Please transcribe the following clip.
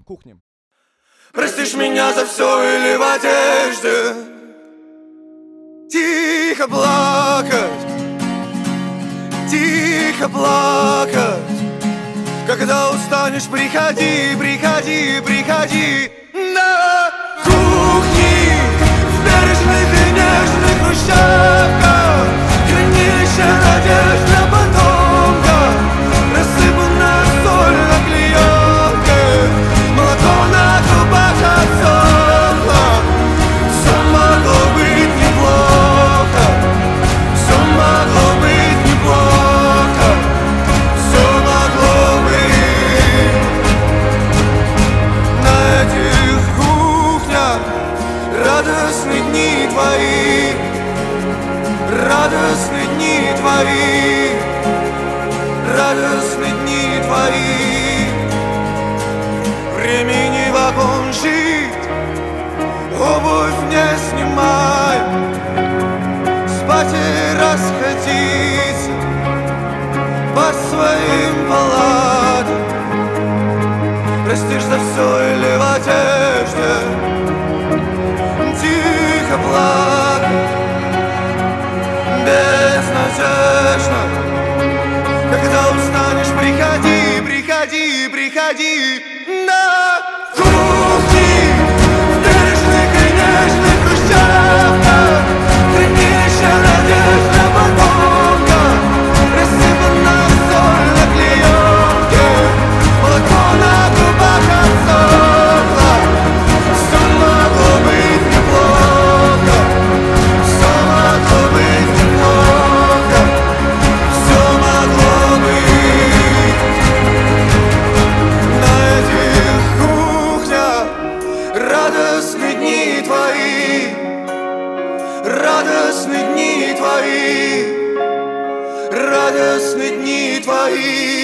кухни. Простишь меня за все или в одежде тихо плакать, тихо плакать. Когда устанешь, приходи, приходи, приходи на кухни в бережных и нежных хрущевках. Хранилище надежд для потомков, рассыпанная соль на клеенке, молоко на трубах отсохло. Все могло быть неплохо, все могло быть неплохо, все могло быть. На этих кухнях радостные дни твои, радостные дни твои, радостные дни твои. Времени вагон жить, обувь не снимай, спать и расходиться по своим палатам. Простишь за все или в одежде тихо плакать, безнадежно. Когда устанешь, приходи, приходи, приходи на кухни в бережных и нежных хрущевках. Хранилище надежд для потомков, рассыпанная соль на клеенке, молоко на трубах отсохло. Все могло быть неплохо, все могло быть неплохо, все могло быть. На этих кухнях радостные дни твои, радостные дни твои, радостные дни твои.